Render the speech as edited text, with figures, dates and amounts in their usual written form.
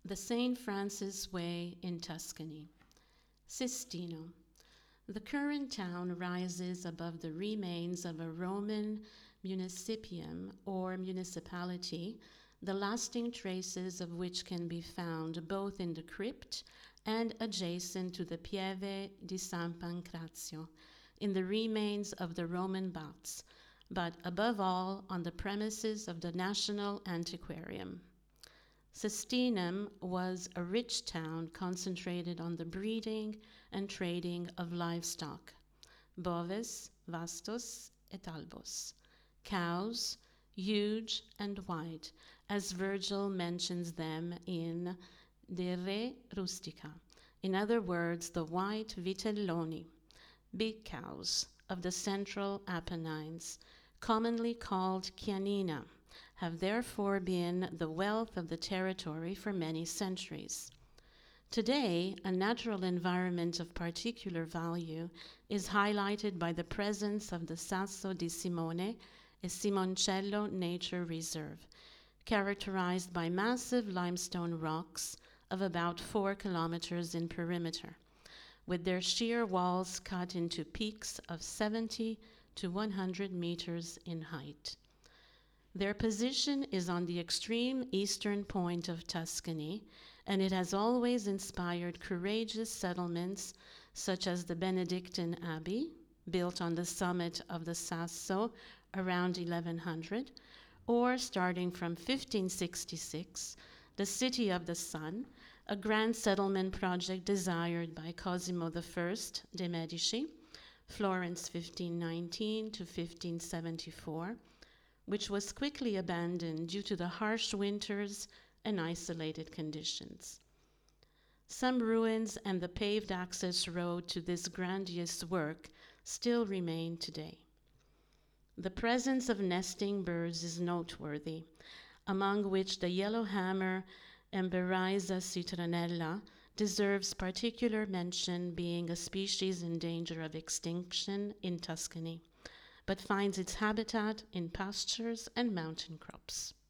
The St. Francis Way in Tuscany. Sistino. The current town rises above the remains of a Roman municipium or municipality, the lasting traces of which can be found both in the crypt and adjacent to the Pieve di San Pancrazio, in the remains of the Roman baths, but above all on the premises of the National Antiquarium. Sestinum was a rich town concentrated on the breeding and trading of livestock, boves, vastos, et albos, cows, huge and white, as Virgil mentions them in De Re Rustica. In other words, the white vitelloni, big cows of the central Apennines, commonly called chianina, have therefore been the wealth of the territory for many centuries. Today, a natural environment of particular value is highlighted by the presence of the Sasso di Simone e Simoncello Nature Reserve, characterized by massive limestone rocks of about 4 kilometers in perimeter, with their sheer walls cut into peaks of 70 to 100 meters in height. Their position is on the extreme eastern point of Tuscany, and it has always inspired courageous settlements such as the Benedictine Abbey, built on the summit of the Sasso around 1100, or starting from 1566, the City of the Sun, a grand settlement project desired by Cosimo I de' Medici, Florence 1519 to 1574, which was quickly abandoned due to the harsh winters and isolated conditions. Some ruins and the paved access road to this grandiose work still remain today. The presence of nesting birds is noteworthy, among which the yellowhammer Emberiza citronella deserves particular mention, being a species in danger of extinction in Tuscany, but finds its habitat in pastures and mountain crops.